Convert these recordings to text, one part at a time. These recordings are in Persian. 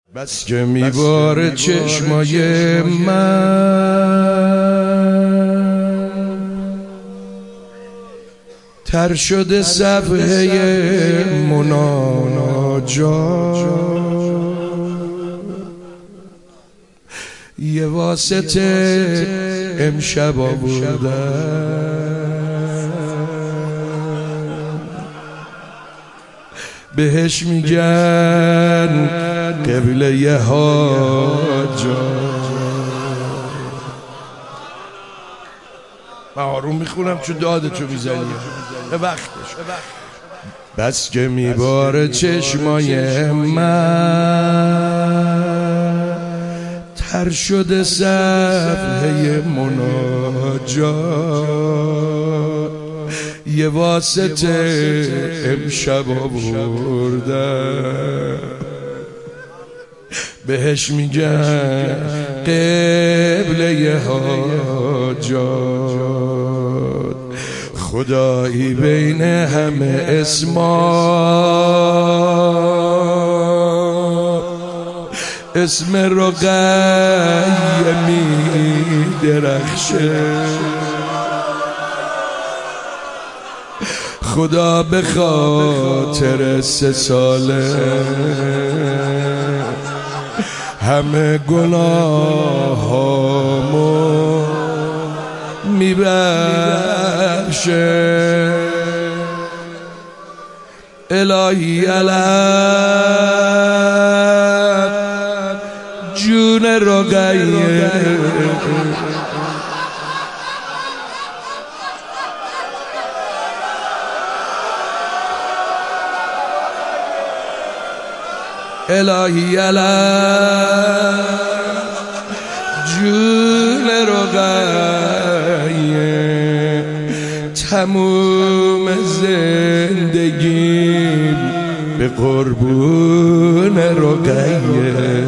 بس که میباره چشمای من تر شده صفحه مناجات یه واسطه امشب آوردن بهش میگن قبله حاجات. من آروم میخونم چون دادتو میزنی به وقتش. بس که میباره چشمای من تر شده صفحه مناجات یه واسطه امشب آوردن بهش میگن قبله حاجات. خدایی بین همه اسم رقیه میدرخشه. خدا به خاطر 3 ساله همه گناهامو میبخشه. الهی علم جون رقیه الهی علم جون رقیه تموم زندگیم به قربون رقیه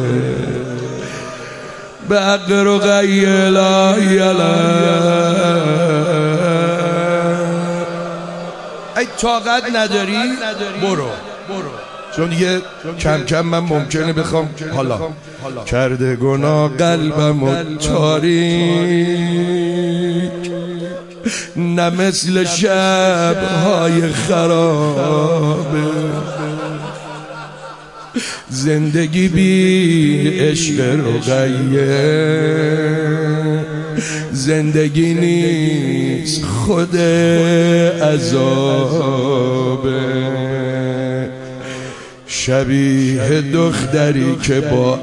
به حق رقیه. الهی علم ای طاقت نداری برو چون دیگه کم کم من ممکنه بخوام حالا کرده گناه قلبم تاریک نه مثل شب‌های خرابه زندگی بی عشق رقیه زندگی نیست خود عذابه. شبیه دختری که با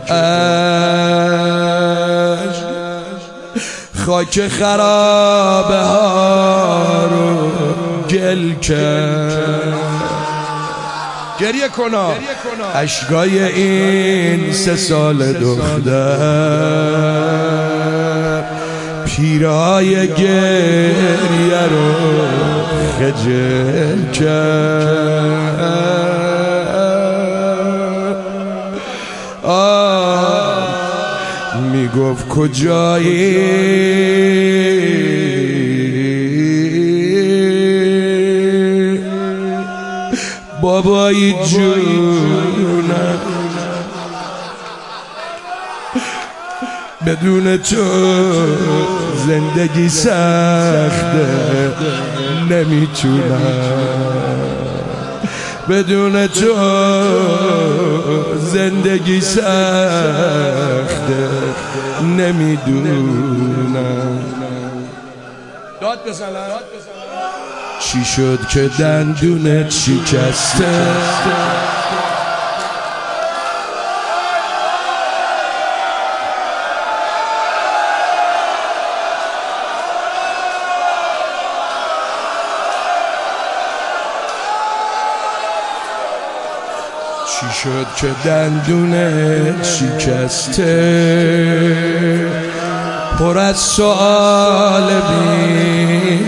عشق خاک خرابه ها رو گل کرد. گریه کنا اشکای این 3 سال دختر پیرای گریه رو خجل کرد. میگفت کجایی بابایی جونم بدون تو زندگی سخته نمیتونم بدون تو زندگی سخته نمیدونم. داد بزنم چی شد که دندونت شکسته چی شد که دندونت شکسته پر از سؤال بی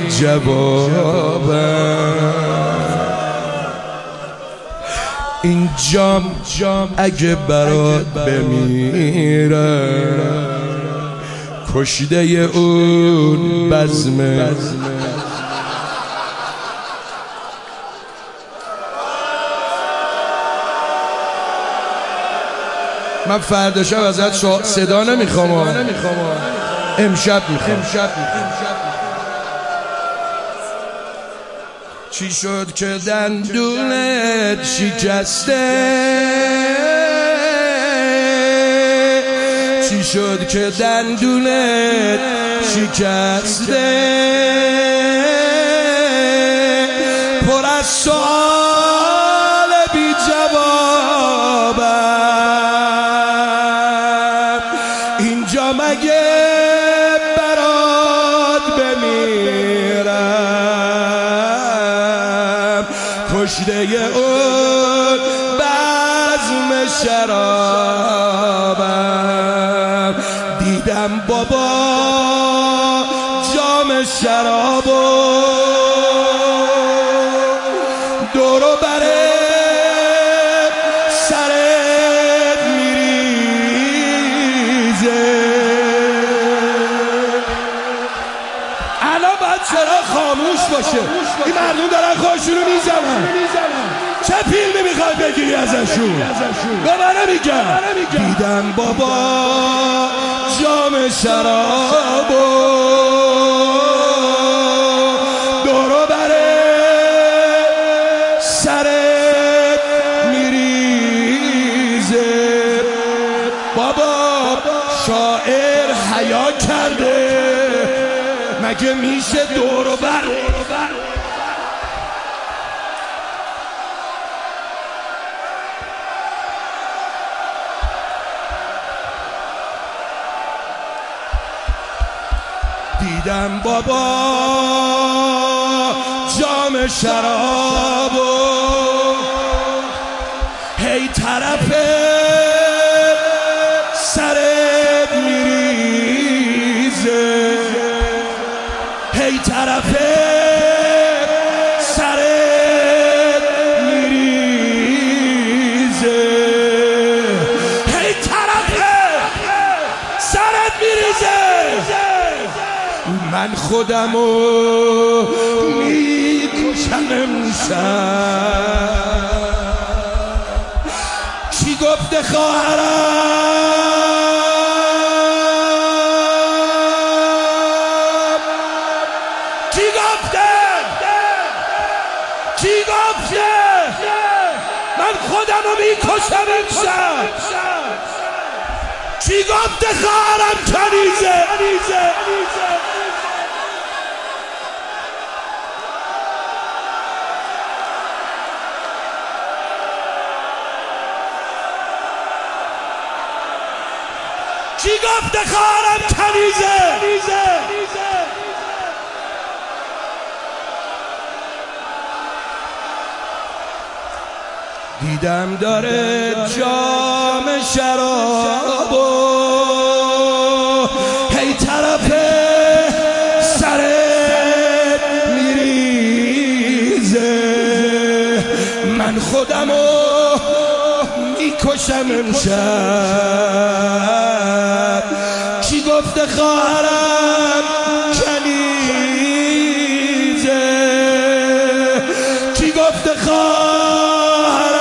جوابم. این جام اگه برات بمیرم کشته اون بزمه من فردا شب ازت صدا نمیخوام، امشب میخوام. چی شد که دندونت شکسته؟ چی شد که دندونت شکسته؟ پر از سوال بی جوابم، اینجا مگه برات بمیرم؟ کشته اون بزم شرابم، دیدم بابا جام شرابو دورو بره سرت میریزه. الان باید چرا خاموش باشه؟ این مردم دارن خودشونو میزنن. چه فیلمی میخوای بگیری ازشون؟ به من نمیگم. دیدم بابا جام شرابو دورو بره سرت میریزه. بابا شاعر حیا کرده، مگه میشه دورو بره؟ دیدم بابا جام شرابو هی طرف سرت میریزه، هی طرف سرت میریزه، هی طرف سرت میریزه. من خودمو میکشم امشب. چی گفته خواهرم؟ چی گفته؟ چی گفته؟ من خودمو میکشم امشب. چی گفته خواهرم کنیزه؟ چی گفته خواهرم کنیزه؟ دیدم داره جام شرابو هی طرف سرت میریزه. من خودمو میکشم امشب. چی گفته خواهرم کنیزه؟ چی گفته خواهرم؟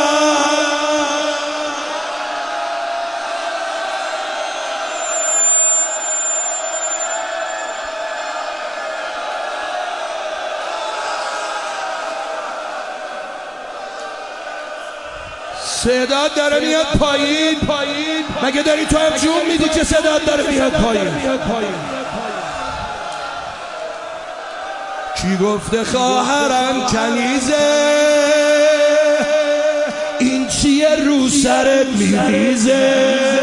صدات داره میاد پایین. مگه داری تو هم جون میدی که صدات داره میاد پایین؟ کی گفته خواهرم کنیزه؟ این چیه رو سرت میریزه؟